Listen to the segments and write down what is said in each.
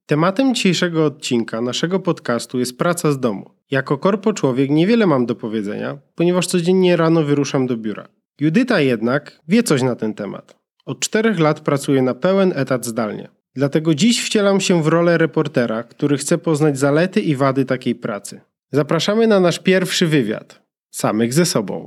Tematem dzisiejszego odcinka naszego podcastu jest praca z domu. Jako korpo człowiek niewiele mam do powiedzenia, ponieważ codziennie rano wyruszam do biura. Judyta jednak wie coś na ten temat. Od 4 lat pracuje na pełen etat zdalnie. Dlatego dziś wcielam się w rolę reportera, który chce poznać zalety i wady takiej pracy. Zapraszamy na nasz pierwszy wywiad. Samych ze sobą.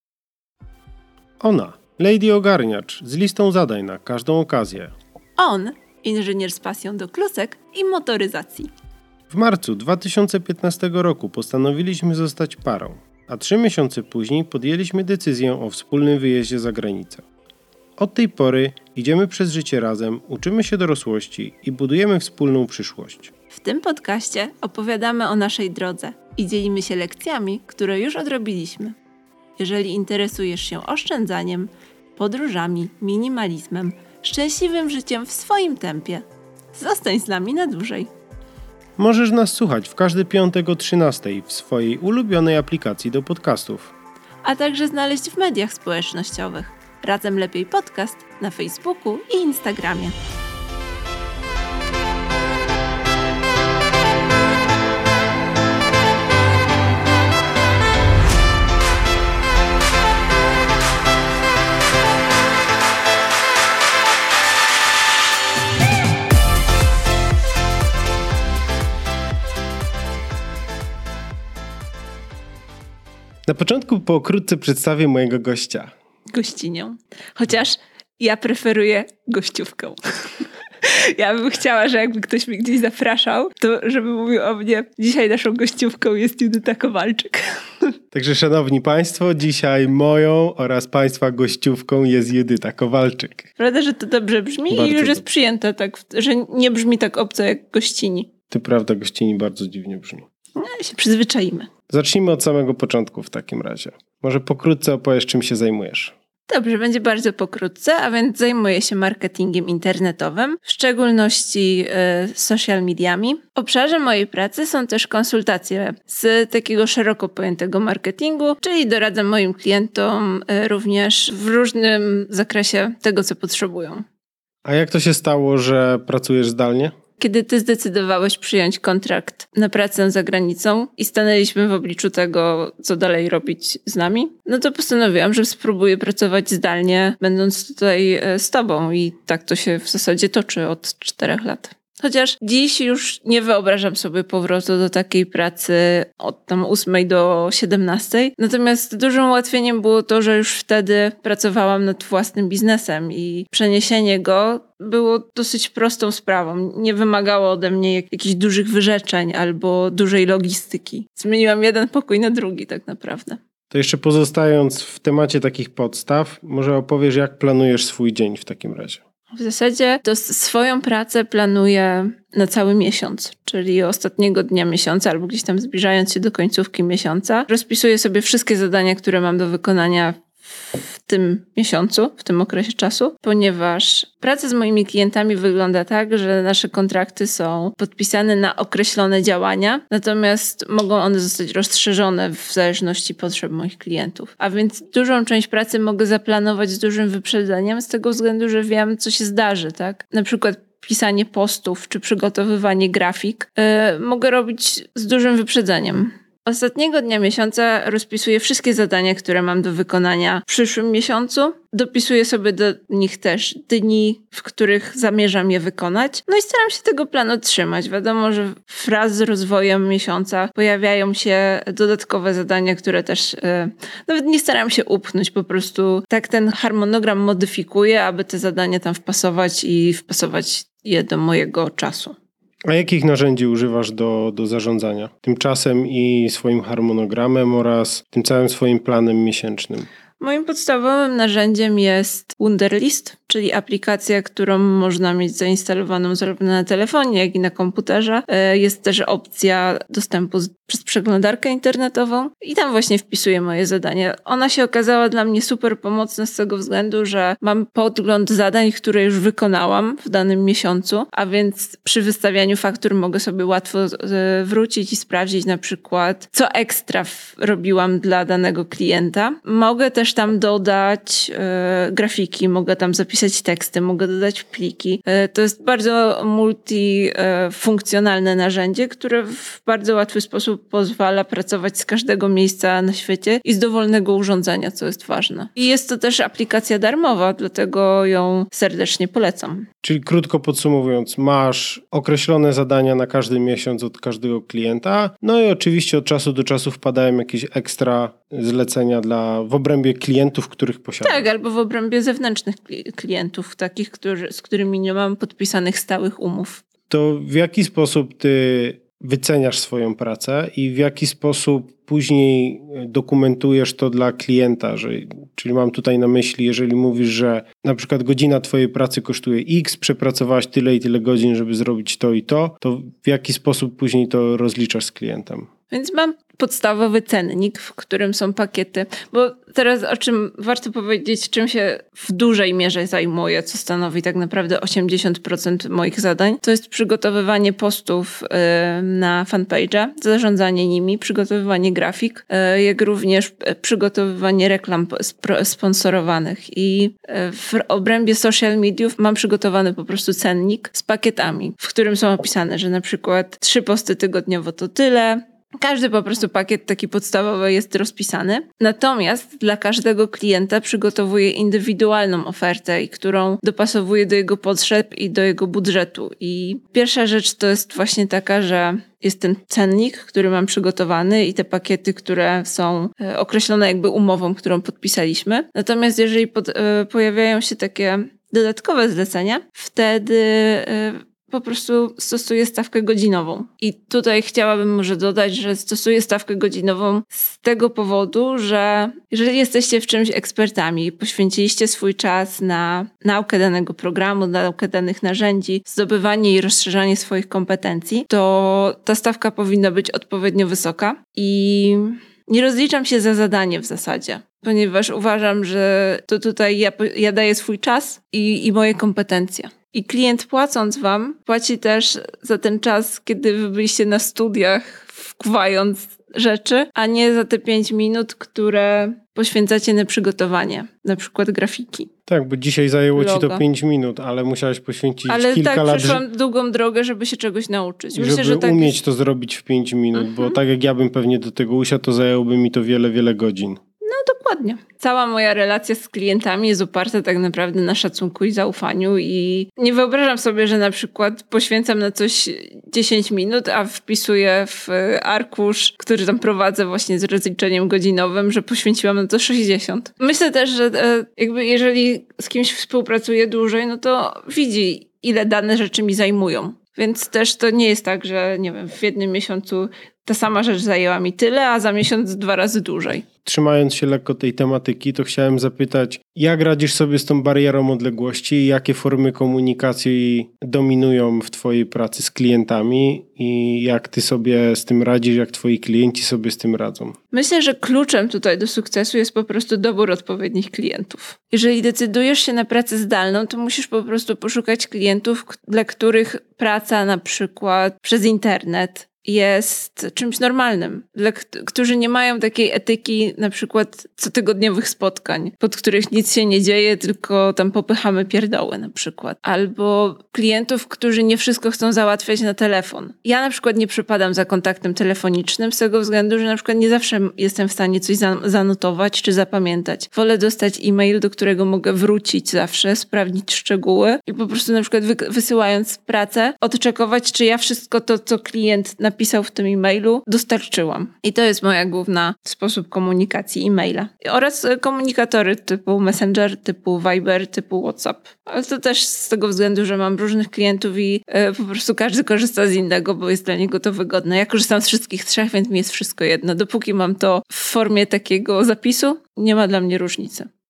Ona, Lady Ogarniacz, z listą zadań na każdą okazję. On, inżynier z pasją do klusek i motoryzacji. W marcu 2015 roku postanowiliśmy zostać parą, a 3 miesiące później podjęliśmy decyzję o wspólnym wyjeździe za granicę. Od tej pory idziemy przez życie razem, uczymy się dorosłości i budujemy wspólną przyszłość. W tym podcaście opowiadamy o naszej drodze i dzielimy się lekcjami, które już odrobiliśmy. Jeżeli interesujesz się oszczędzaniem, podróżami, minimalizmem, szczęśliwym życiem w swoim tempie, zostań z nami na dłużej. Możesz nas słuchać w każdy piątek o 13:00 w swojej ulubionej aplikacji do podcastów. A także znaleźć w mediach społecznościowych. Razem Lepiej Podcast na Facebooku i Instagramie. Na początku pokrótce przedstawię mojego gościa. Gościnią. Chociaż ja preferuję gościówkę. Ja bym chciała, że jakby ktoś mnie gdzieś zapraszał, to żeby mówił o mnie, dzisiaj naszą gościówką jest Judyta Kowalczyk. Także szanowni państwo, dzisiaj moją oraz państwa gościówką jest Judyta Kowalczyk. Prawda, że to dobrze brzmi Bardzo i już jest dobrze. przyjęte tak, że nie brzmi tak obco jak gościni. Ty prawda, gościni bardzo dziwnie brzmi. No i się przyzwyczaimy. Zacznijmy od samego początku w takim razie. Może pokrótce opowiesz, czym się zajmujesz. Dobrze, będzie bardzo pokrótce, a więc zajmuję się marketingiem internetowym, w szczególności social mediami. W obszarze mojej pracy są też konsultacje z takiego szeroko pojętego marketingu, czyli doradzam moim klientom również w różnym zakresie tego, co potrzebują. A jak to się stało, że pracujesz zdalnie? Kiedy ty zdecydowałeś przyjąć kontrakt na pracę za granicą i stanęliśmy w obliczu tego, co dalej robić z nami, no to postanowiłam, że spróbuję pracować zdalnie, będąc tutaj z tobą i tak to się w zasadzie toczy od 4 lat. Chociaż dziś już nie wyobrażam sobie powrotu do takiej pracy od tam 8 do 17. Natomiast dużym ułatwieniem było to, że już wtedy pracowałam nad własnym biznesem i przeniesienie go było dosyć prostą sprawą. Nie wymagało ode mnie jakichś dużych wyrzeczeń albo dużej logistyki. Zmieniłam jeden pokój na drugi tak naprawdę. To jeszcze pozostając w temacie takich podstaw, może opowiesz, jak planujesz swój dzień w takim razie. W zasadzie to swoją pracę planuję na cały miesiąc, czyli ostatniego dnia miesiąca albo gdzieś tam zbliżając się do końcówki miesiąca. Rozpisuję sobie wszystkie zadania, które mam do wykonania w tym miesiącu, w tym okresie czasu, ponieważ praca z moimi klientami wygląda tak, że nasze kontrakty są podpisane na określone działania, natomiast mogą one zostać rozszerzone w zależności potrzeb moich klientów. A więc dużą część pracy mogę zaplanować z dużym wyprzedzeniem z tego względu, że wiem, co się zdarzy, tak? Na przykład pisanie postów czy przygotowywanie grafik mogę robić z dużym wyprzedzeniem. Ostatniego dnia miesiąca rozpisuję wszystkie zadania, które mam do wykonania w przyszłym miesiącu. Dopisuję sobie do nich też dni, w których zamierzam je wykonać. No i staram się tego planu trzymać. Wiadomo, że wraz z rozwojem miesiąca pojawiają się dodatkowe zadania, które też nawet nie staram się upchnąć. Po prostu tak ten harmonogram modyfikuję, aby te zadania tam wpasować i wpasować je do mojego czasu. A jakich narzędzi używasz do zarządzania tym czasem i swoim harmonogramem oraz tym całym swoim planem miesięcznym? Moim podstawowym narzędziem jest Wunderlist, czyli aplikacja, którą można mieć zainstalowaną zarówno na telefonie, jak i na komputerze. Jest też opcja dostępu przez przeglądarkę internetową i tam właśnie wpisuję moje zadania. Ona się okazała dla mnie super pomocna z tego względu, że mam podgląd zadań, które już wykonałam w danym miesiącu, a więc przy wystawianiu faktur mogę sobie łatwo wrócić i sprawdzić na przykład, co ekstra robiłam dla danego klienta. Mogę też tam dodać grafiki, mogę tam zapisać teksty, mogę dodać pliki. To jest bardzo multifunkcjonalne narzędzie, które w bardzo łatwy sposób pozwala pracować z każdego miejsca na świecie i z dowolnego urządzenia, co jest ważne. I jest to też aplikacja darmowa, dlatego ją serdecznie polecam. Czyli krótko podsumowując, masz określone zadania na każdy miesiąc od każdego klienta, no i oczywiście od czasu do czasu wpadają jakieś ekstra zlecenia w obrębie klientów, których posiadasz. Tak, albo w obrębie zewnętrznych klientów, takich, z którymi nie mam podpisanych stałych umów. To w jaki sposób ty wyceniasz swoją pracę i w jaki sposób później dokumentujesz to dla klienta? Czyli mam tutaj na myśli, jeżeli mówisz, że na przykład godzina twojej pracy kosztuje X, przepracowałaś tyle i tyle godzin, żeby zrobić to i to w jaki sposób później to rozliczasz z klientem? Więc mam podstawowy cennik, w którym są pakiety, bo teraz o czym warto powiedzieć, czym się w dużej mierze zajmuję, co stanowi tak naprawdę 80% moich zadań, to jest przygotowywanie postów na fanpage'a, zarządzanie nimi, przygotowywanie grafik, jak również przygotowywanie reklam sponsorowanych. I w obrębie social mediów mam przygotowany po prostu cennik z pakietami, w którym są opisane, że na przykład 3 posty tygodniowo to tyle. Każdy po prostu pakiet taki podstawowy jest rozpisany. Natomiast dla każdego klienta przygotowuję indywidualną ofertę, którą dopasowuję do jego potrzeb i do jego budżetu. I pierwsza rzecz to jest właśnie taka, że jest ten cennik, który mam przygotowany i te pakiety, które są określone jakby umową, którą podpisaliśmy. Natomiast jeżeli pojawiają się takie dodatkowe zlecenia, wtedy po prostu stosuję stawkę godzinową. I tutaj chciałabym może dodać, że stosuję stawkę godzinową z tego powodu, że jeżeli jesteście w czymś ekspertami, poświęciliście swój czas na naukę danego programu, naukę danych narzędzi, zdobywanie i rozszerzanie swoich kompetencji, to ta stawka powinna być odpowiednio wysoka i nie rozliczam się za zadanie w zasadzie, ponieważ uważam, że to tutaj ja daję swój czas i moje kompetencje. I klient płacąc wam, płaci też za ten czas, kiedy wy byliście na studiach, wkuwając rzeczy, a nie za te 5 minut, które poświęcacie na przygotowanie, na przykład grafiki. Tak, bo dzisiaj zajęło logo. ci to 5 minut, ale musiałeś poświęcić ale kilka lat. Ale tak, przeszłam długą drogę, żeby się czegoś nauczyć. Myślę, żeby że tak umieć to zrobić w 5 minut, bo tak jak ja bym pewnie do tego usiadł, to zajęłoby mi to wiele, wiele godzin. No dokładnie. Cała moja relacja z klientami jest oparta tak naprawdę na szacunku i zaufaniu i nie wyobrażam sobie, że na przykład poświęcam na coś 10 minut, a wpisuję w arkusz, który tam prowadzę właśnie z rozliczeniem godzinowym, że poświęciłam na to 60. Myślę też, że jakby jeżeli z kimś współpracuję dłużej, no to widzi, ile dane rzeczy mi zajmują. Więc też to nie jest tak, że nie wiem, w jednym miesiącu ta sama rzecz zajęła mi tyle, a za miesiąc 2 razy dłużej. Trzymając się lekko tej tematyki, to chciałem zapytać, jak radzisz sobie z tą barierą odległości i jakie formy komunikacji dominują w twojej pracy z klientami i jak ty sobie z tym radzisz, jak twoi klienci sobie z tym radzą? Myślę, że kluczem tutaj do sukcesu jest po prostu dobór odpowiednich klientów. Jeżeli decydujesz się na pracę zdalną, to musisz po prostu poszukać klientów, dla których praca na przykład przez internet jest czymś normalnym, którzy nie mają takiej etyki na przykład cotygodniowych spotkań, pod których nic się nie dzieje, tylko tam popychamy pierdoły na przykład. Albo klientów, którzy nie wszystko chcą załatwiać na telefon. Ja na przykład nie przypadam za kontaktem telefonicznym z tego względu, że na przykład nie zawsze jestem w stanie coś zanotować czy zapamiętać. Wolę dostać e-mail, do którego mogę wrócić zawsze, sprawdzić szczegóły i po prostu na przykład wysyłając pracę, odczekować, czy ja wszystko to, co klient napisał w tym e-mailu, dostarczyłam. I to jest moja główna sposób komunikacji e-maila. Oraz komunikatory typu Messenger, typu Viber, typu WhatsApp. Ale to też z tego względu, że mam różnych klientów i po prostu każdy korzysta z innego, bo jest dla niego to wygodne. Ja korzystam z wszystkich 3, więc mi jest wszystko jedno. Dopóki mam to w formie takiego zapisu, nie ma dla mnie różnicy.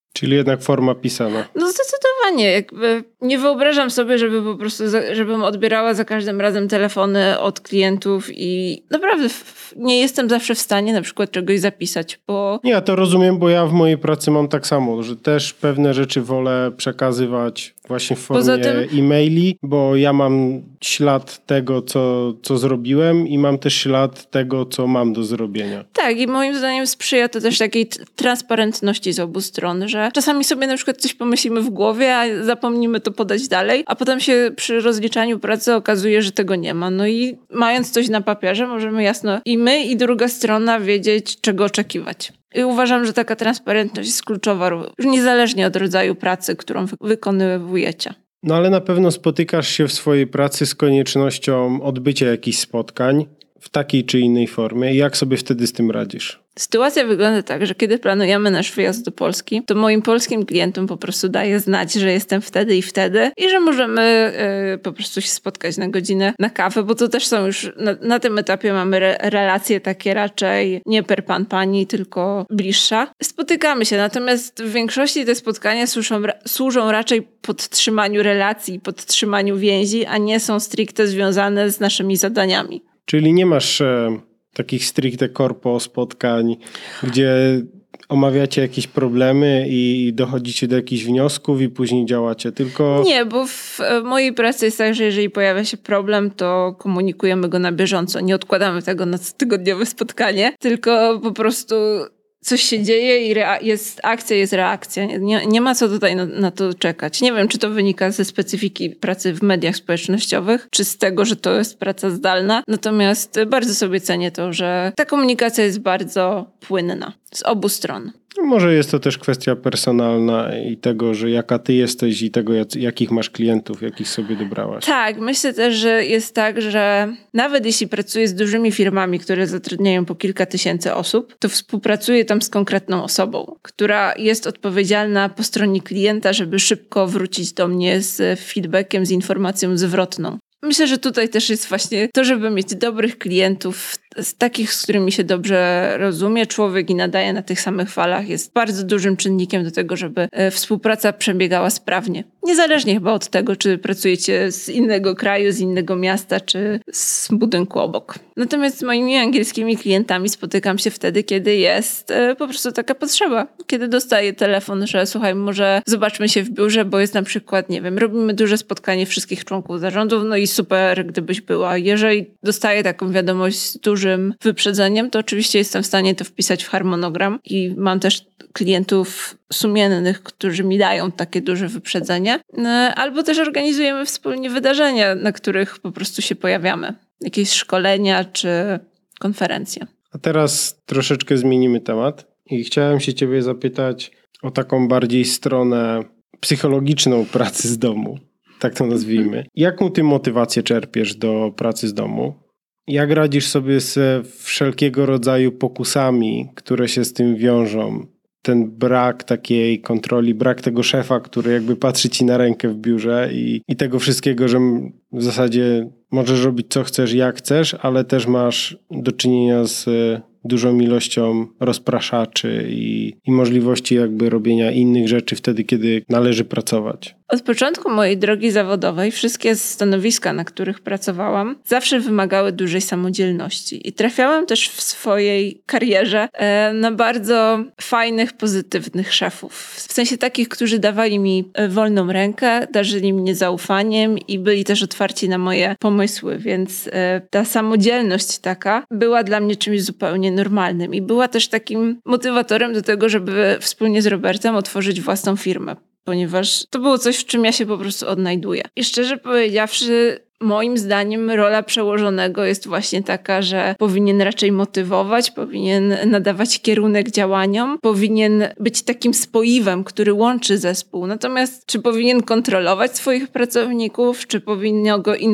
Czyli jednak forma pisana. No zdecydowanie. Jakby nie wyobrażam sobie, żeby po prostu, żebym odbierała za każdym razem telefony od klientów i naprawdę nie jestem zawsze w stanie na przykład czegoś zapisać, bo... Nie, ja to rozumiem, bo ja w mojej pracy mam tak samo, że też pewne rzeczy wolę przekazywać właśnie w formie e-maili, bo ja mam ślad tego, co zrobiłem i mam też ślad tego, co mam do zrobienia. Tak, i moim zdaniem sprzyja to też takiej transparentności z obu stron, że czasami sobie na przykład coś pomyślimy w głowie, a zapomnimy to podać dalej, a potem się przy rozliczaniu pracy okazuje, że tego nie ma. No i mając coś na papierze, możemy jasno i my, i druga strona wiedzieć, czego oczekiwać. I uważam, że taka transparentność jest kluczowa, już niezależnie od rodzaju pracy, którą wykonujecie. No ale na pewno spotykasz się w swojej pracy z koniecznością odbycia jakichś spotkań w takiej czy innej formie. Jak sobie wtedy z tym radzisz? Sytuacja wygląda tak, że kiedy planujemy nasz wyjazd do Polski, to moim polskim klientom po prostu daję znać, że jestem wtedy i że możemy po prostu się spotkać na godzinę na kawę, bo to też są już, na tym etapie mamy relacje takie raczej nie per pan, pani, tylko bliższa. Spotykamy się, natomiast w większości te spotkania służą raczej podtrzymaniu relacji, podtrzymaniu więzi, a nie są stricte związane z naszymi zadaniami. Czyli nie masz takich stricte corpo spotkań, gdzie omawiacie jakieś problemy i dochodzicie do jakichś wniosków i później działacie, tylko... Nie, bo w mojej pracy jest tak, że jeżeli pojawia się problem, to komunikujemy go na bieżąco. Nie odkładamy tego na cotygodniowe spotkanie, tylko po prostu coś się dzieje i jest akcja, jest reakcja. Nie ma co tutaj na to czekać. Nie wiem, czy to wynika ze specyfiki pracy w mediach społecznościowych, czy z tego, że to jest praca zdalna. Natomiast bardzo sobie cenię to, że ta komunikacja jest bardzo płynna z obu stron. Może jest to też kwestia personalna i tego, że jaka ty jesteś i tego, jakich masz klientów, jakich sobie dobrałaś. Tak, myślę też, że jest tak, że nawet jeśli pracuję z dużymi firmami, które zatrudniają po kilka tysięcy osób, to współpracuję tam z konkretną osobą, która jest odpowiedzialna po stronie klienta, żeby szybko wrócić do mnie z feedbackiem, z informacją zwrotną. Myślę, że tutaj też jest właśnie to, żeby mieć dobrych klientów, z takich, z którymi się dobrze rozumie człowiek i nadaje na tych samych falach, jest bardzo dużym czynnikiem do tego, żeby współpraca przebiegała sprawnie. Niezależnie chyba od tego, czy pracujecie z innego kraju, z innego miasta, czy z budynku obok. Natomiast z moimi angielskimi klientami spotykam się wtedy, kiedy jest po prostu taka potrzeba. Kiedy dostaję telefon, że słuchaj, może zobaczmy się w biurze, bo jest na przykład, nie wiem, robimy duże spotkanie wszystkich członków zarządu, no i super, gdybyś była. Jeżeli dostaję taką wiadomość z dużym wyprzedzeniem, to oczywiście jestem w stanie to wpisać w harmonogram i mam też klientów sumiennych, którzy mi dają takie duże wyprzedzenie. Albo też organizujemy wspólnie wydarzenia, na których po prostu się pojawiamy. Jakieś szkolenia czy konferencje. A teraz troszeczkę zmienimy temat i chciałem się ciebie zapytać o taką bardziej stronę psychologiczną pracy z domu. Tak to nazwijmy. Jaką ty motywację czerpiesz do pracy z domu? Jak radzisz sobie z wszelkiego rodzaju pokusami, które się z tym wiążą? Ten brak takiej kontroli, brak tego szefa, który jakby patrzy ci na rękę w biurze i tego wszystkiego, że w zasadzie możesz robić co chcesz, jak chcesz, ale też masz do czynienia z dużą ilością rozpraszaczy i możliwości jakby robienia innych rzeczy wtedy, kiedy należy pracować. Od początku mojej drogi zawodowej wszystkie stanowiska, na których pracowałam, zawsze wymagały dużej samodzielności. I trafiałam też w swojej karierze na bardzo fajnych, pozytywnych szefów. W sensie takich, którzy dawali mi wolną rękę, darzyli mnie zaufaniem i byli też otwarci na moje pomysły. Więc ta samodzielność taka była dla mnie czymś zupełnie normalnym. I była też takim motywatorem do tego, żeby wspólnie z Robertem otworzyć własną firmę. Ponieważ to było coś, w czym ja się po prostu odnajduję. I szczerze powiedziawszy, moim zdaniem rola przełożonego jest właśnie taka, że powinien raczej motywować, powinien nadawać kierunek działaniom, powinien być takim spoiwem, który łączy zespół. Natomiast czy powinien kontrolować swoich pracowników, czy powinno go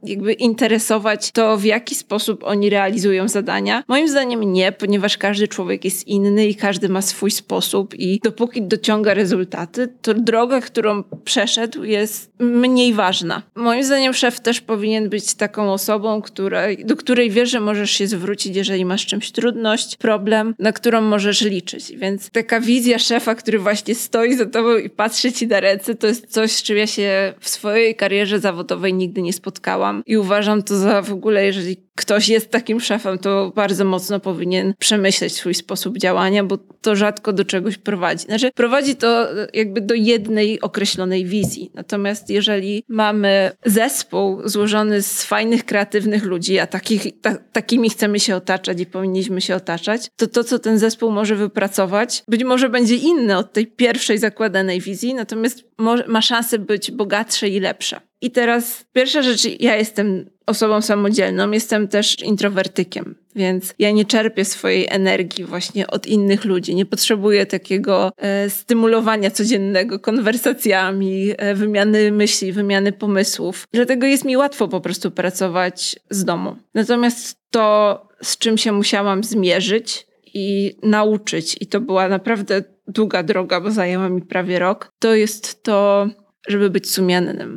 jakby interesować to, w jaki sposób oni realizują zadania? Moim zdaniem nie, ponieważ każdy człowiek jest inny i każdy ma swój sposób i dopóki dociąga rezultaty, to droga, którą przeszedł, jest mniej ważna. Moim zdaniem szef też powinien być taką osobą, do której wiesz, że możesz się zwrócić, jeżeli masz czymś trudność, problem, na którą możesz liczyć. Więc taka wizja szefa, który właśnie stoi za tobą i patrzy ci na ręce, to jest coś, z czym ja się w swojej karierze zawodowej nigdy nie spotkałam i uważam to za w ogóle, jeżeli ktoś jest takim szefem, to bardzo mocno powinien przemyśleć swój sposób działania, bo to rzadko do czegoś prowadzi. Znaczy, prowadzi to jakby do jednej określonej wizji. Natomiast jeżeli mamy zespół złożony z fajnych, kreatywnych ludzi, a takimi chcemy się otaczać i powinniśmy się otaczać, to, co ten zespół może wypracować, być może będzie inne od tej pierwszej zakładanej wizji, natomiast ma szansę być bogatsze i lepsze. I teraz pierwsza rzecz, ja jestem osobą samodzielną, jestem też introwertykiem, więc ja nie czerpię swojej energii właśnie od innych ludzi. Nie potrzebuję takiego stymulowania codziennego konwersacjami, wymiany myśli, wymiany pomysłów. Dlatego jest mi łatwo po prostu pracować z domu. Natomiast to, z czym się musiałam zmierzyć i nauczyć, i to była naprawdę długa droga, bo zajęła mi prawie rok, to jest to, żeby być sumiennym.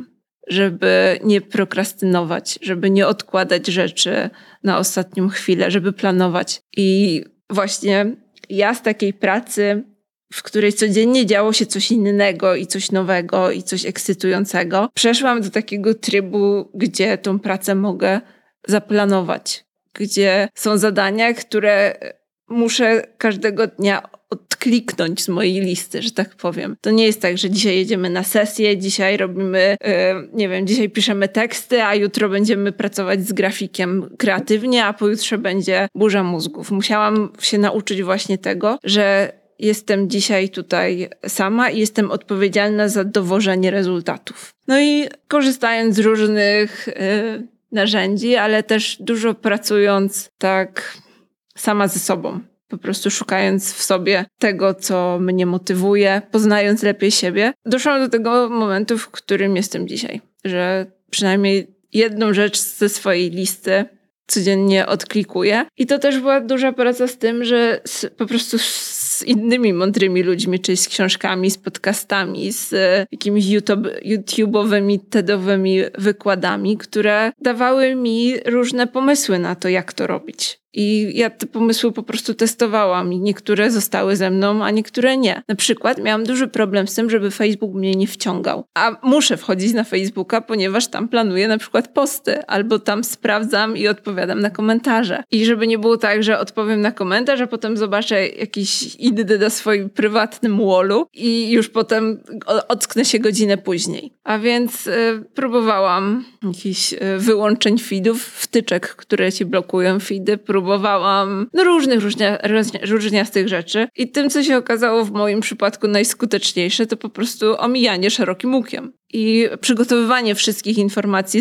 Żeby nie prokrastynować, żeby nie odkładać rzeczy na ostatnią chwilę, żeby planować. I właśnie ja z takiej pracy, w której codziennie działo się coś innego i coś nowego i coś ekscytującego, przeszłam do takiego trybu, gdzie tą pracę mogę zaplanować, gdzie są zadania, które muszę każdego dnia odkliknąć z mojej listy, że tak powiem. To nie jest tak, że dzisiaj jedziemy na sesję, dzisiaj robimy, dzisiaj piszemy teksty, a jutro będziemy pracować z grafikiem kreatywnie, a pojutrze będzie burza mózgów. Musiałam się nauczyć właśnie tego, że jestem dzisiaj tutaj sama i jestem odpowiedzialna za dowożenie rezultatów. No i korzystając z różnych narzędzi, ale też dużo pracując tak sama ze sobą. Po prostu szukając w sobie tego, co mnie motywuje, poznając lepiej siebie, doszłam do tego momentu, w którym jestem dzisiaj. Że przynajmniej jedną rzecz ze swojej listy codziennie odklikuję. I to też była duża praca z tym, że po prostu z innymi mądrymi ludźmi, czyli z książkami, z podcastami, z jakimiś YouTube'owymi, TED-owymi wykładami, które dawały mi różne pomysły na to, jak to robić. I ja te pomysły po prostu testowałam i niektóre zostały ze mną, a niektóre nie. Na przykład miałam duży problem z tym, żeby Facebook mnie nie wciągał. A muszę wchodzić na Facebooka, ponieważ tam planuję na przykład posty, albo tam sprawdzam i odpowiadam na komentarze. I żeby nie było tak, że odpowiem na komentarz, a potem zobaczę jakiś inny na swoim prywatnym wallu i już potem ocknę się godzinę później. A więc próbowałam jakichś wyłączeń feedów, wtyczek, które ci blokują feedy, próbowałam różniastych rzeczy i tym, co się okazało w moim przypadku najskuteczniejsze, to po prostu omijanie szerokim łukiem i przygotowywanie wszystkich informacji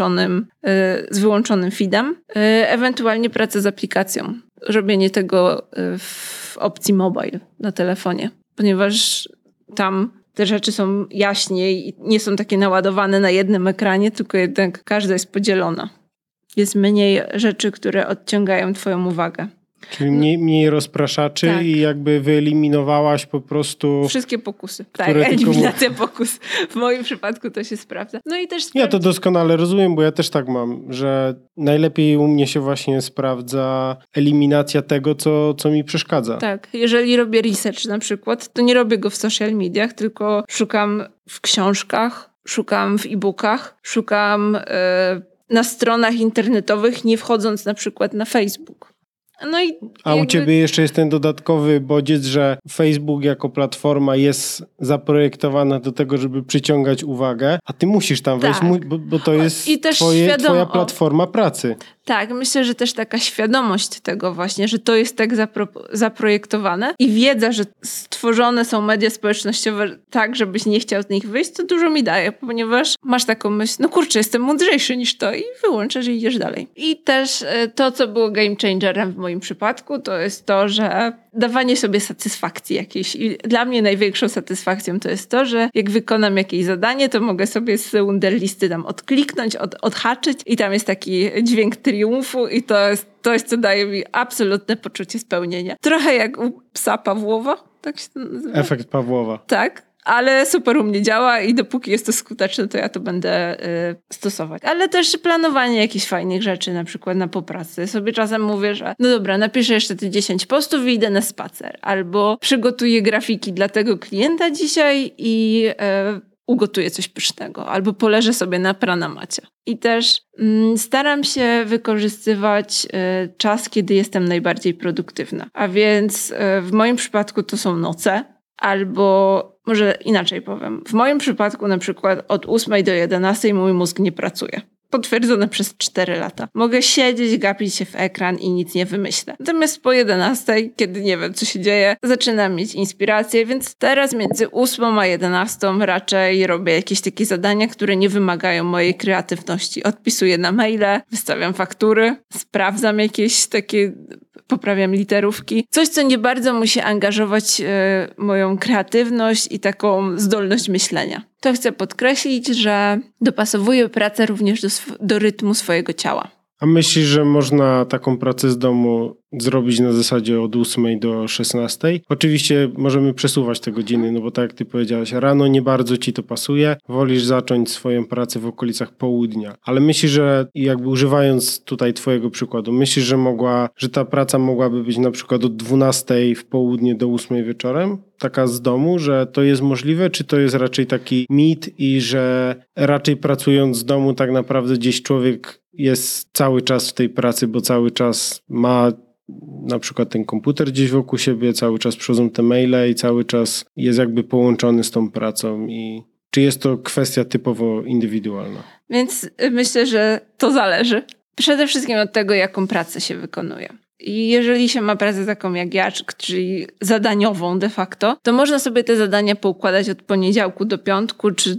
z wyłączonym feedem, ewentualnie praca z aplikacją, robienie tego w opcji mobile na telefonie, ponieważ tam te rzeczy są jaśniej i nie są takie naładowane na jednym ekranie, tylko jednak każda jest podzielona. Jest mniej rzeczy, które odciągają twoją uwagę. Czyli mniej rozpraszaczy tak. I jakby wyeliminowałaś po prostu... Wszystkie pokusy. Tak, eliminacja pokus. W moim przypadku to się sprawdza. No i też Ja to doskonale rozumiem, bo ja też tak mam, że najlepiej u mnie się właśnie sprawdza eliminacja tego, co mi przeszkadza. Tak, jeżeli robię research na przykład, to nie robię go w social mediach, tylko szukam w książkach, szukam w e-bookach, szukam na stronach internetowych, nie wchodząc na przykład na Facebook. No i a u ciebie jeszcze jest ten dodatkowy bodziec, że Facebook jako platforma jest zaprojektowana do tego, żeby przyciągać uwagę, a ty musisz tam wejść, bo to jest twoja platforma pracy. Tak, myślę, że też taka świadomość tego właśnie, że to jest tak zaprojektowane i wiedza, że stworzone są media społecznościowe tak, żebyś nie chciał z nich wyjść, to dużo mi daje, ponieważ masz taką myśl, no kurczę, jestem mądrzejszy niż to i wyłączasz i idziesz dalej. I też to, co było game changerem w moim przypadku, to jest to, że dawanie sobie satysfakcji jakiejś. I dla mnie największą satysfakcją to jest to, że jak wykonam jakieś zadanie, to mogę sobie z Wunderlisty tam odkliknąć, odhaczyć i tam jest taki dźwięk triumfu i to jest, co daje mi absolutne poczucie spełnienia. Trochę jak u psa Pawłowa, tak się to nazywa? Efekt Pawłowa. Tak. Ale super u mnie działa i dopóki jest to skuteczne, to ja to będę stosować. Ale też planowanie jakichś fajnych rzeczy, na przykład na popracy. Sobie czasem mówię, że no dobra, napiszę jeszcze te 10 postów i idę na spacer. Albo przygotuję grafiki dla tego klienta dzisiaj i ugotuję coś pysznego. Albo poleżę sobie na pranamacie. I też staram się wykorzystywać czas, kiedy jestem najbardziej produktywna. A więc w moim przypadku to są noce. Albo może inaczej powiem. W moim przypadku na przykład od 8 do 11 mój mózg nie pracuje. Potwierdzone przez 4 lata. Mogę siedzieć, gapić się w ekran i nic nie wymyślę. Natomiast po 11, kiedy nie wiem, co się dzieje, zaczynam mieć inspirację, więc teraz między 8 a 11 raczej robię jakieś takie zadania, które nie wymagają mojej kreatywności. Odpisuję na maile, wystawiam faktury, sprawdzam jakieś takie, poprawiam literówki. Coś, co nie bardzo musi angażować moją kreatywność i taką zdolność myślenia. To chcę podkreślić, że dopasowuję pracę również do rytmu swojego ciała. A myślisz, że można taką pracę z domu zrobić na zasadzie od 8 do 16? Oczywiście możemy przesuwać te godziny, no bo tak jak ty powiedziałaś, rano nie bardzo ci to pasuje, wolisz zacząć swoją pracę w okolicach południa. Ale myślisz, że jakby używając tutaj twojego przykładu, myślisz, że ta praca mogłaby być na przykład od 12 w południe do 8 wieczorem? Taka z domu, że to jest możliwe, czy to jest raczej taki mit i że raczej pracując z domu tak naprawdę gdzieś człowiek jest cały czas w tej pracy, bo cały czas ma na przykład ten komputer gdzieś wokół siebie, cały czas przychodzą te maile i cały czas jest jakby połączony z tą pracą i czy jest to kwestia typowo indywidualna? Więc myślę, że to zależy. Przede wszystkim od tego, jaką pracę się wykonuje. I jeżeli się ma pracę taką jak ja, czyli zadaniową de facto, to można sobie te zadania poukładać od poniedziałku do piątku, czy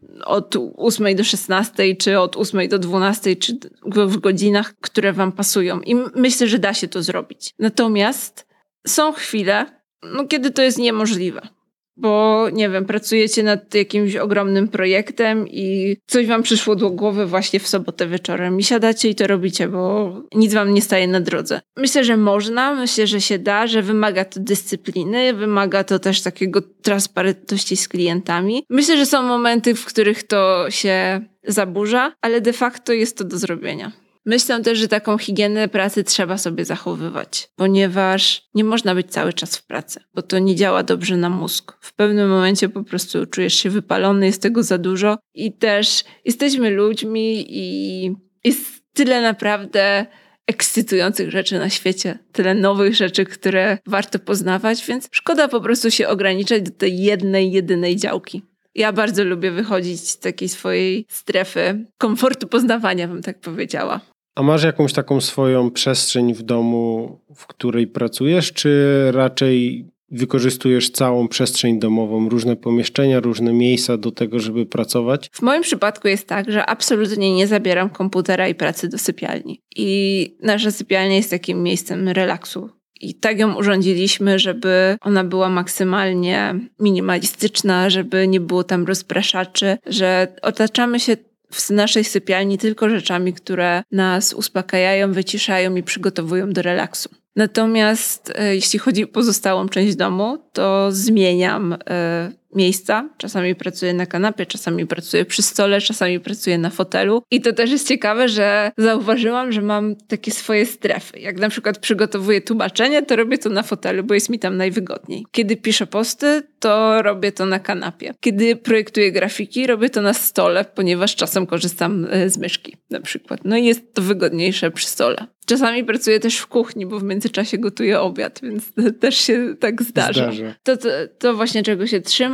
od 8 do 16, czy od 8 do 12, czy w godzinach, które wam pasują. I myślę, że da się to zrobić. Natomiast są chwile, kiedy to jest niemożliwe. Bo, nie wiem, pracujecie nad jakimś ogromnym projektem i coś wam przyszło do głowy właśnie w sobotę wieczorem i siadacie i to robicie, bo nic wam nie staje na drodze. Myślę, że można, myślę, że się da, że wymaga to dyscypliny, wymaga to też takiego transparentności z klientami. Myślę, że są momenty, w których to się zaburza, ale de facto jest to do zrobienia. Myślę też, że taką higienę pracy trzeba sobie zachowywać, ponieważ nie można być cały czas w pracy, bo to nie działa dobrze na mózg. W pewnym momencie po prostu czujesz się wypalony, jest tego za dużo i też jesteśmy ludźmi i jest tyle naprawdę ekscytujących rzeczy na świecie, tyle nowych rzeczy, które warto poznawać, więc szkoda po prostu się ograniczać do tej jedynej działki. Ja bardzo lubię wychodzić z takiej swojej strefy komfortu poznawania, bym tak powiedziała. A masz jakąś taką swoją przestrzeń w domu, w której pracujesz, czy raczej wykorzystujesz całą przestrzeń domową, różne pomieszczenia, różne miejsca do tego, żeby pracować? W moim przypadku jest tak, że absolutnie nie zabieram komputera i pracy do sypialni. I nasza sypialnia jest takim miejscem relaksu. I tak ją urządziliśmy, żeby ona była maksymalnie minimalistyczna, żeby nie było tam rozpraszaczy, że otaczamy się w naszej sypialni tylko rzeczami, które nas uspokajają, wyciszają i przygotowują do relaksu. Natomiast jeśli chodzi o pozostałą część domu, to zmieniam miejsca. Czasami pracuję na kanapie, czasami pracuję przy stole, czasami pracuję na fotelu. I to też jest ciekawe, że zauważyłam, że mam takie swoje strefy. Jak na przykład przygotowuję tłumaczenie, to robię to na fotelu, bo jest mi tam najwygodniej. Kiedy piszę posty, to robię to na kanapie. Kiedy projektuję grafiki, robię to na stole, ponieważ czasem korzystam z myszki na przykład. No i jest to wygodniejsze przy stole. Czasami pracuję też w kuchni, bo w międzyczasie gotuję obiad, więc też się tak zdarza. To właśnie czego się trzymam.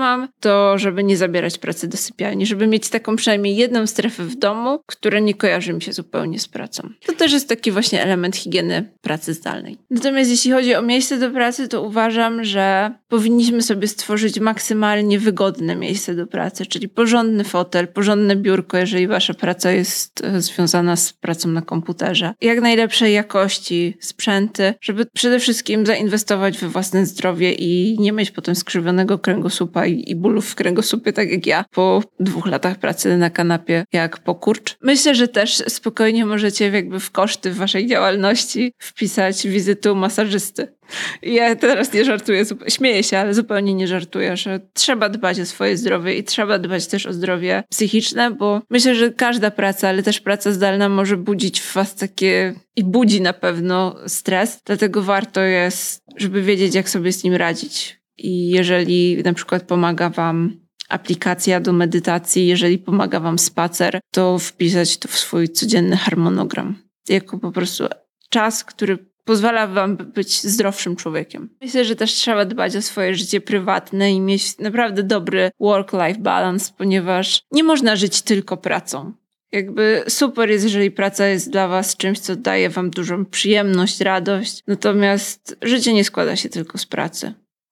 mam, to żeby nie zabierać pracy do sypialni, żeby mieć taką przynajmniej jedną strefę w domu, która nie kojarzy mi się zupełnie z pracą. To też jest taki właśnie element higieny pracy zdalnej. Natomiast jeśli chodzi o miejsce do pracy, to uważam, że powinniśmy sobie stworzyć maksymalnie wygodne miejsce do pracy, czyli porządny fotel, porządne biurko, jeżeli wasza praca jest związana z pracą na komputerze. Jak najlepszej jakości sprzęty, żeby przede wszystkim zainwestować we własne zdrowie i nie mieć potem skrzywionego kręgosłupa i bólów w kręgosłupie, tak jak ja po 2 latach pracy na kanapie jak pokurcz. Myślę, że też spokojnie możecie jakby w koszty waszej działalności wpisać wizytę u masażysty. Ja teraz nie żartuję, śmieję się, ale zupełnie nie żartuję, że trzeba dbać o swoje zdrowie i trzeba dbać też o zdrowie psychiczne, bo myślę, że każda praca, ale też praca zdalna może budzić w was takie i budzi na pewno stres, dlatego warto jest, żeby wiedzieć, jak sobie z nim radzić. I jeżeli na przykład pomaga wam aplikacja do medytacji, jeżeli pomaga wam spacer, to wpisać to w swój codzienny harmonogram. Jako po prostu czas, który pozwala wam być zdrowszym człowiekiem. Myślę, że też trzeba dbać o swoje życie prywatne i mieć naprawdę dobry work-life balance, ponieważ nie można żyć tylko pracą. Jakby super jest, jeżeli praca jest dla was czymś, co daje wam dużą przyjemność, radość, natomiast życie nie składa się tylko z pracy.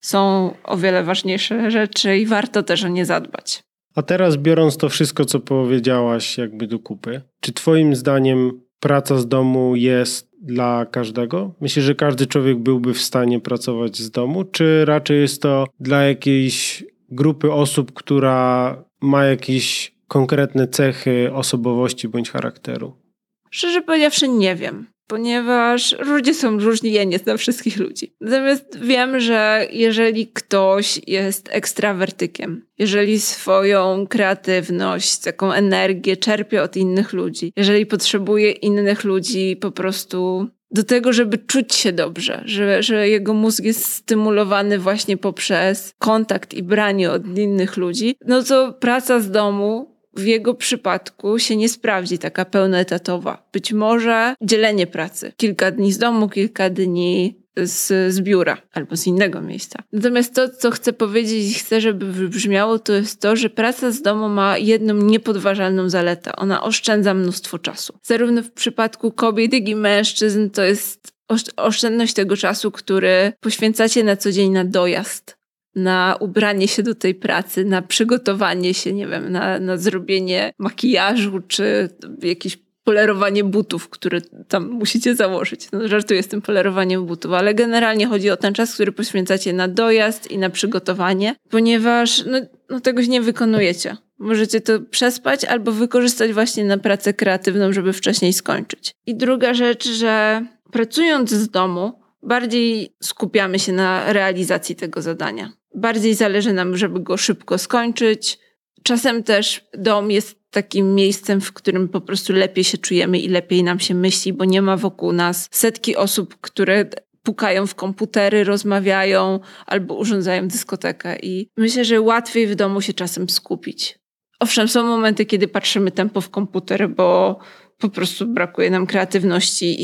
Są o wiele ważniejsze rzeczy i warto też o nie zadbać. A teraz biorąc to wszystko, co powiedziałaś jakby do kupy, czy twoim zdaniem praca z domu jest dla każdego? Myślisz, że każdy człowiek byłby w stanie pracować z domu, czy raczej jest to dla jakiejś grupy osób, która ma jakieś konkretne cechy osobowości bądź charakteru? Szczerze powiedziawszy nie wiem, ponieważ ludzie są różni, ja nie znam wszystkich ludzi. Natomiast wiem, że jeżeli ktoś jest ekstrawertykiem, jeżeli swoją kreatywność, taką energię czerpie od innych ludzi, jeżeli potrzebuje innych ludzi po prostu do tego, żeby czuć się dobrze, że jego mózg jest stymulowany właśnie poprzez kontakt i branie od innych ludzi, no to praca z domu w jego przypadku się nie sprawdzi taka pełnoetatowa. Być może dzielenie pracy. Kilka dni z domu, kilka dni z biura albo z innego miejsca. Natomiast to, co chcę powiedzieć i chcę, żeby wybrzmiało, to jest to, że praca z domu ma jedną niepodważalną zaletę. Ona oszczędza mnóstwo czasu. Zarówno w przypadku kobiet, jak i mężczyzn to jest oszczędność tego czasu, który poświęcacie na co dzień na dojazd, na ubranie się do tej pracy, na przygotowanie się, nie wiem, na zrobienie makijażu, czy jakieś polerowanie butów, które tam musicie założyć. No, żartuję z tym polerowaniem butów, ale generalnie chodzi o ten czas, który poświęcacie na dojazd i na przygotowanie, ponieważ no tegoś nie wykonujecie. Możecie to przespać albo wykorzystać właśnie na pracę kreatywną, żeby wcześniej skończyć. I druga rzecz, że pracując z domu, bardziej skupiamy się na realizacji tego zadania. Bardziej zależy nam, żeby go szybko skończyć. Czasem też dom jest takim miejscem, w którym po prostu lepiej się czujemy i lepiej nam się myśli, bo nie ma wokół nas setki osób, które pukają w komputery, rozmawiają albo urządzają dyskotekę. I myślę, że łatwiej w domu się czasem skupić. Owszem, są momenty, kiedy patrzymy tempo w komputer, bo po prostu brakuje nam kreatywności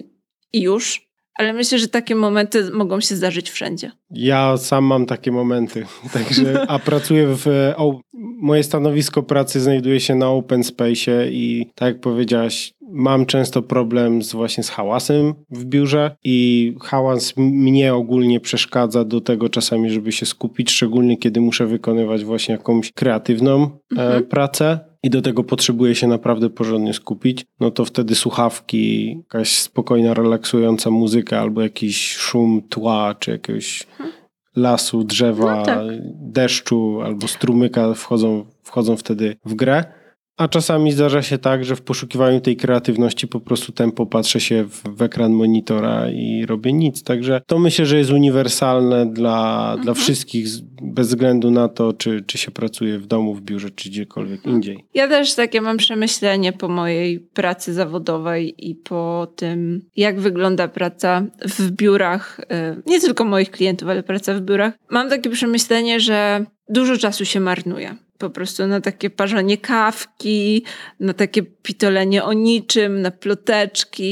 i już. Ale myślę, że takie momenty mogą się zdarzyć wszędzie. Ja sam mam takie momenty. Także, a pracuję moje stanowisko pracy znajduje się na open space i tak jak powiedziałaś, mam często problem właśnie z hałasem w biurze i hałas mnie ogólnie przeszkadza do tego czasami, żeby się skupić, szczególnie kiedy muszę wykonywać właśnie jakąś kreatywną pracę. I do tego potrzebuję się naprawdę porządnie skupić, no to wtedy słuchawki, jakaś spokojna, relaksująca muzyka albo jakiś szum tła, czy jakiegoś lasu, drzewa, deszczu albo strumyka wchodzą wtedy w grę. A czasami zdarza się tak, że w poszukiwaniu tej kreatywności po prostu tempo patrzę się w ekran monitora i robię nic. Także to myślę, że jest uniwersalne dla wszystkich, bez względu na to, czy się pracuje w domu, w biurze, czy gdziekolwiek indziej. Ja też takie mam przemyślenie po mojej pracy zawodowej i po tym, jak wygląda praca w biurach, nie tylko moich klientów, ale praca w biurach. Mam takie przemyślenie, że dużo czasu się marnuje. Po prostu na takie parzenie kawki, na takie pitolenie o niczym, na ploteczki.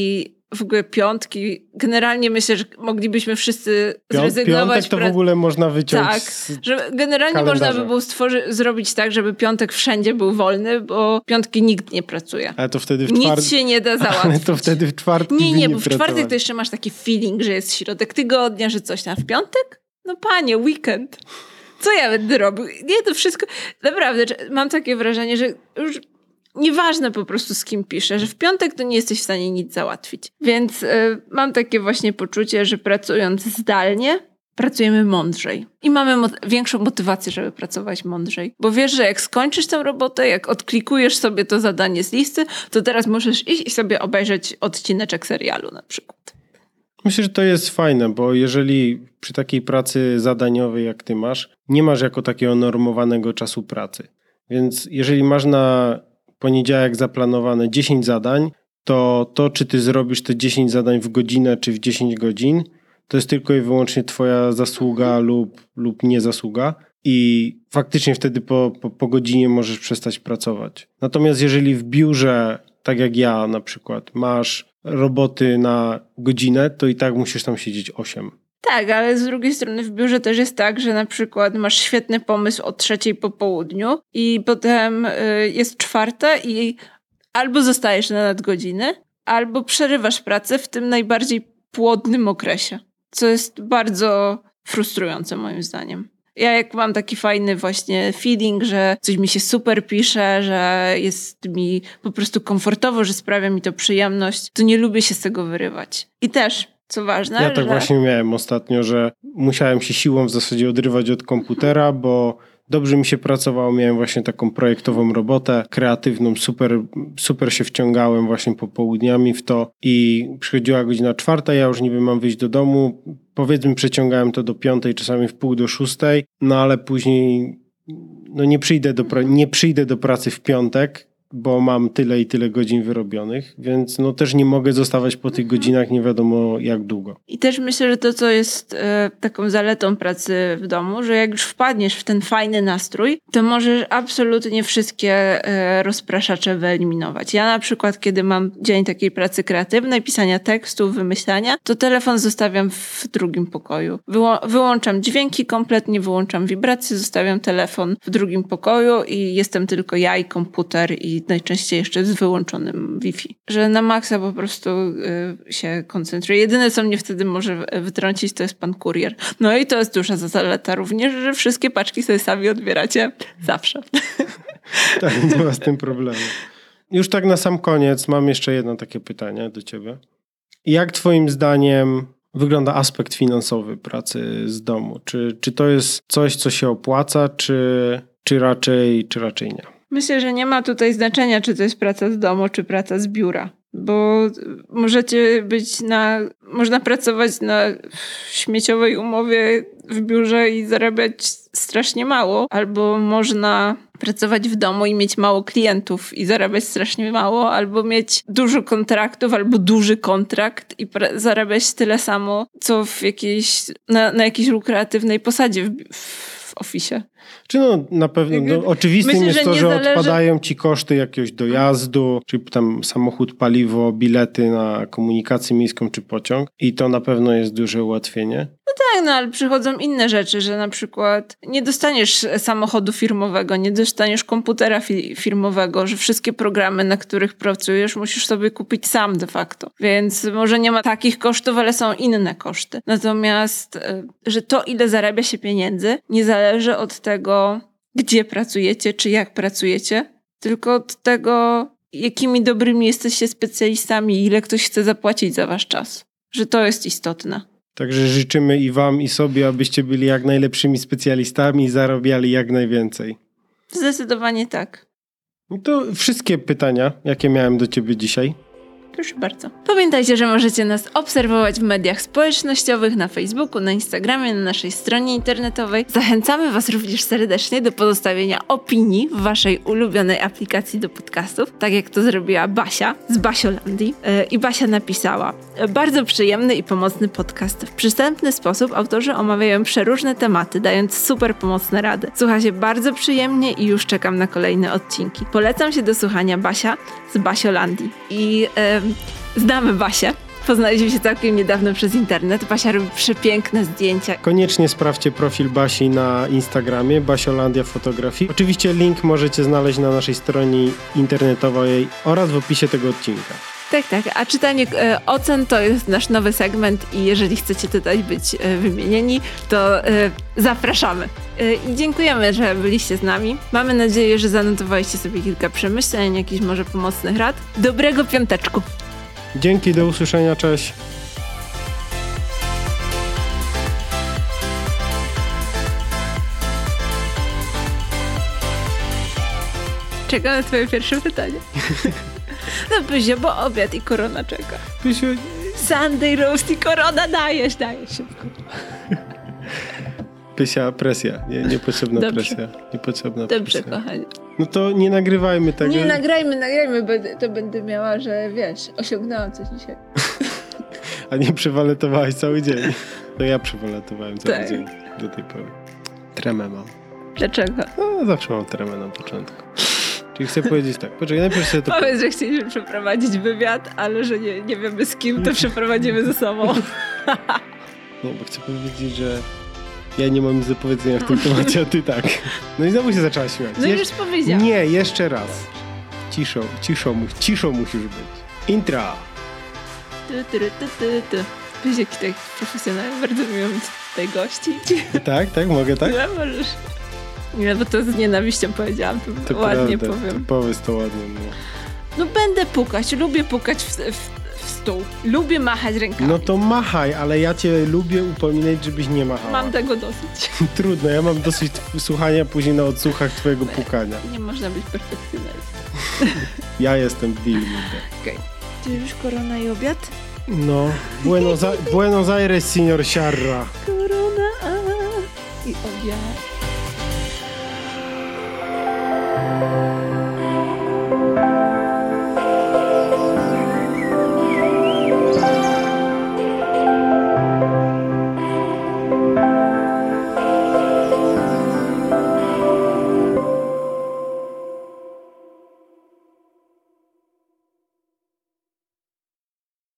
w ogóle piątki. Generalnie myślę, że moglibyśmy wszyscy zrezygnować. Piątek to w ogóle można wyciąć tak, że generalnie można by było zrobić tak, żeby piątek wszędzie był wolny, bo piątki nikt nie pracuje. Ale to wtedy w Nic się nie da załatwić. Ale to wtedy w czwartki Nie, bo w czwartek to jeszcze masz taki feeling, że jest środek tygodnia, że coś tam. W piątek? No panie, weekend. Co ja będę robił? Nie, to wszystko... Naprawdę, mam takie wrażenie, że już nieważne po prostu z kim piszę, że w piątek to nie jesteś w stanie nic załatwić. Więc mam takie właśnie poczucie, że pracując zdalnie, pracujemy mądrzej. I mamy większą motywację, żeby pracować mądrzej. Bo wiesz, że jak skończysz tę robotę, jak odklikujesz sobie to zadanie z listy, to teraz możesz iść i sobie obejrzeć odcineczek serialu na przykład. Myślę, że to jest fajne, bo jeżeli przy takiej pracy zadaniowej jak ty masz, nie masz jako takiego normowanego czasu pracy. Więc jeżeli masz na poniedziałek zaplanowane 10 zadań, to czy ty zrobisz te 10 zadań w godzinę czy w 10 godzin, to jest tylko i wyłącznie twoja zasługa lub niezasługa i faktycznie wtedy po godzinie możesz przestać pracować. Natomiast jeżeli w biurze, tak jak ja na przykład, masz roboty na godzinę, to i tak musisz tam siedzieć 8. Tak, ale z drugiej strony w biurze też jest tak, że na przykład masz świetny pomysł o 3:00 po południu i potem jest 4:00 i albo zostajesz na nadgodziny, albo przerywasz pracę w tym najbardziej płodnym okresie, co jest bardzo frustrujące moim zdaniem. Ja jak mam taki fajny właśnie feeling, że coś mi się super pisze, że jest mi po prostu komfortowo, że sprawia mi to przyjemność, to nie lubię się z tego wyrywać. I też, co ważne, ja tak właśnie miałem ostatnio, że musiałem się siłą w zasadzie odrywać od komputera, bo dobrze mi się pracowało, miałem właśnie taką projektową robotę, kreatywną, super się wciągałem właśnie popołudniami w to i przychodziła godzina 4:00, ja już niby mam wyjść do domu, powiedzmy przeciągałem to do 5:00, czasami w 5:45, no ale później nie przyjdę do pracy w piątek, bo mam tyle i tyle godzin wyrobionych, więc no też nie mogę zostawać po tych godzinach nie wiadomo jak długo. I też myślę, że to, co jest taką zaletą pracy w domu, że jak już wpadniesz w ten fajny nastrój, to możesz absolutnie wszystkie rozpraszacze wyeliminować. Ja na przykład, kiedy mam dzień takiej pracy kreatywnej, pisania tekstów, wymyślania, to telefon zostawiam w drugim pokoju. Wyłączam dźwięki kompletnie, wyłączam wibracje, zostawiam telefon w drugim pokoju i jestem tylko ja i komputer i najczęściej jeszcze z wyłączonym Wi-Fi. Że na maksa po prostu się koncentruję. Jedyne, co mnie wtedy może wytrącić, to jest pan kurier. No i to jest duża zaleta również, że wszystkie paczki sobie sami odbieracie zawsze. Tak, nie ma z tym problemu. Już tak na sam koniec mam jeszcze jedno takie pytanie do ciebie. Jak twoim zdaniem wygląda aspekt finansowy pracy z domu? Czy to jest coś, co się opłaca, czy raczej nie? Myślę, że nie ma tutaj znaczenia, czy to jest praca z domu, czy praca z biura. Bo można pracować na śmieciowej umowie w biurze i zarabiać strasznie mało, albo można pracować w domu i mieć mało klientów i zarabiać strasznie mało, albo mieć dużo kontraktów, albo duży kontrakt i zarabiać tyle samo, co na jakiejś lukratywnej posadzie w oficie. Czy na pewno oczywistym jest to, że odpadają ci koszty jakiegoś dojazdu, czyli tam samochód, paliwo, bilety na komunikację miejską czy pociąg i to na pewno jest duże ułatwienie. No tak, ale przychodzą inne rzeczy, że na przykład nie dostaniesz samochodu firmowego, nie dostaniesz komputera firmowego, że wszystkie programy, na których pracujesz, musisz sobie kupić sam de facto. Więc może nie ma takich kosztów, ale są inne koszty. Natomiast, że to, ile zarabia się pieniędzy, nie zależy od tego, gdzie pracujecie, czy jak pracujecie, tylko od tego, jakimi dobrymi jesteście specjalistami i ile ktoś chce zapłacić za wasz czas. Że to jest istotne. Także życzymy i wam, i sobie, abyście byli jak najlepszymi specjalistami i zarabiali jak najwięcej. Zdecydowanie tak. I to wszystkie pytania, jakie miałem do ciebie dzisiaj. Proszę bardzo. Pamiętajcie, że możecie nas obserwować w mediach społecznościowych, na Facebooku, na Instagramie, na naszej stronie internetowej. Zachęcamy was również serdecznie do pozostawienia opinii w waszej ulubionej aplikacji do podcastów, tak jak to zrobiła Basia z Basiolandii. I Basia napisała: bardzo przyjemny i pomocny podcast. W przystępny sposób autorzy omawiają przeróżne tematy, dając super pomocne rady. Słucha się bardzo przyjemnie i już czekam na kolejne odcinki. Polecam się do słuchania Basia z Basiolandii. I znamy Basię. Poznaliśmy się całkiem niedawno przez internet. Basia robi przepiękne zdjęcia. Koniecznie sprawdźcie profil Basi na Instagramie, Basiolandia Fotografii. Oczywiście link możecie znaleźć na naszej stronie internetowej oraz w opisie tego odcinka. Tak. A czytanie ocen to jest nasz nowy segment i jeżeli chcecie tutaj być wymienieni, to zapraszamy. I dziękujemy, że byliście z nami. Mamy nadzieję, że zanotowaliście sobie kilka przemyśleń, jakichś może pomocnych rad. Dobrego piąteczku. Dzięki, do usłyszenia, cześć. Czekam na twoje pierwsze pytanie. No Pyzio, bo obiad i korona czeka. Pysiu... Sunday roast i korona, dajesz szybko. Pysia, presja. Niepotrzebna Dobrze. presja. Niepotrzebna Dobrze, presja. kochani. No to nie nagrywajmy tego. Nie, nagrajmy, bo to będę miała, że wiesz, osiągnęłam coś dzisiaj. A nie przewaletowałaś cały dzień. No ja przewaletowałem cały dzień do tej pory. Tremę mam. Dlaczego? No, zawsze mam tremę na początku. Czyli chcę powiedzieć tak. Poczekaj, najpierw sobie to... Powiedz, że chcieliśmy przeprowadzić wywiad, ale że nie wiemy z kim, to przeprowadzimy ze sobą. Nie, bo chcę powiedzieć, że ja nie mam nic do powiedzenia w tym temacie, a ty tak. No i znowu się zaczęła śmiać. No już powiedziałam. Nie, jeszcze raz. Ciszą musisz być. Intra. Wiesz, jaki tak profesjonalny, bardzo miło mieć tutaj gościć. Tak, mogę tak? Nie, możesz. Nie, bo to z nienawiścią powiedziałam, to ładnie prawda, powiem. To powiedz to ładnie. No będę pukać, lubię pukać w stół. Lubię machać rękami. No to machaj, ale ja cię lubię upominać, żebyś nie machała. Mam tego dosyć. Trudno, ja mam dosyć słuchania później na odsłuchach twojego pukania. Nie można być perfekcjonalistą. Ja jestem Bill. Okej. Czy już korona i obiad? No, Buenos Aires, señor Sierra. Korona i obiad.